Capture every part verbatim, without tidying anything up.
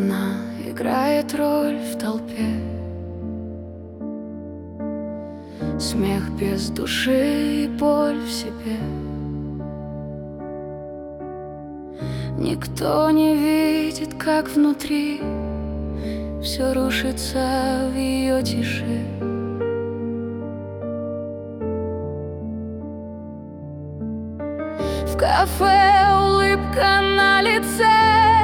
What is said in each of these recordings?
Она играет роль в толпе. Смех без души и боль в себе. Никто не видит, как внутри все рушится в ее тиши. В кафе улыбка на лице,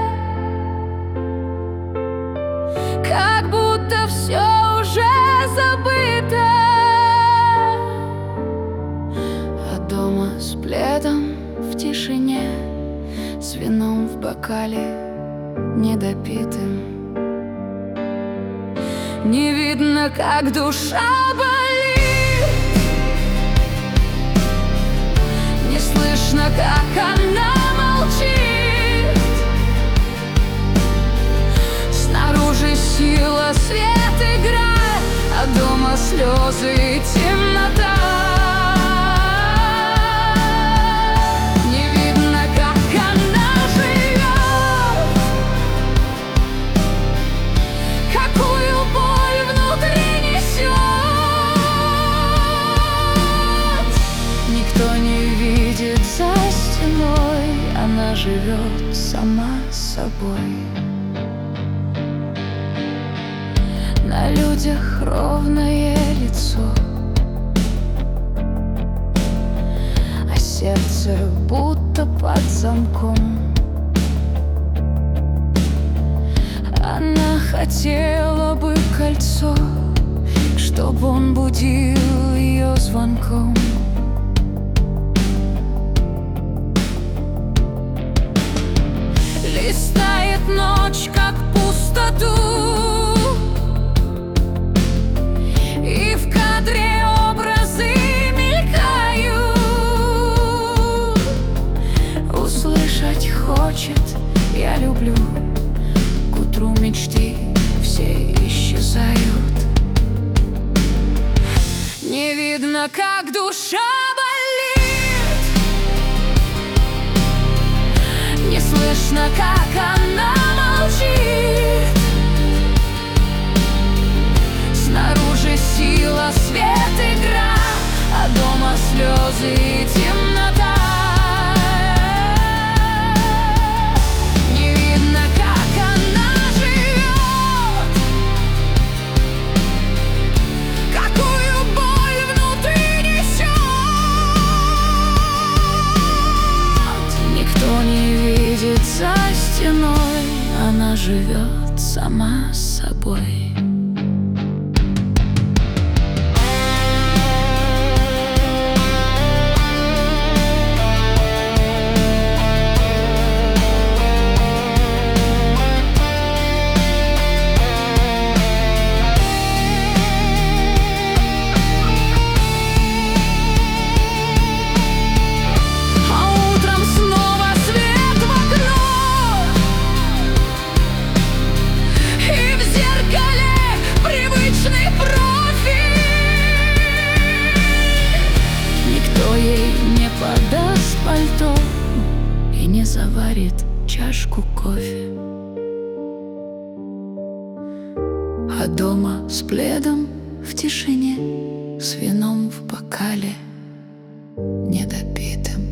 как будто все уже забыто. А дома с пледом в тишине, с вином в бокале недопитым. Не видно, как душа болит, не слышно, как она молчит. Снаружи сила, свет, игра, а дома слезы и темнота. Она живет сама собой. На людях ровное лицо, а сердце будто под замком. Она хотела бы кольцо, чтобы он будил ее звонком. Листает ночь, как пустоту, и в кадре образы мелькают. Услышать хочет: я люблю. К утру мечты все исчезают. Не видно, как душа болит, не слышно, как она молчит. Снаружи сила, свет, игра, а дома слезы и темнота. Не видно, как она живет, какую боль внутри несет. Никто не видит за стеной, она живет сама собой. Подаст пальто и не заварит чашку кофе. А дома с пледом в тишине, с вином в бокале недопитым.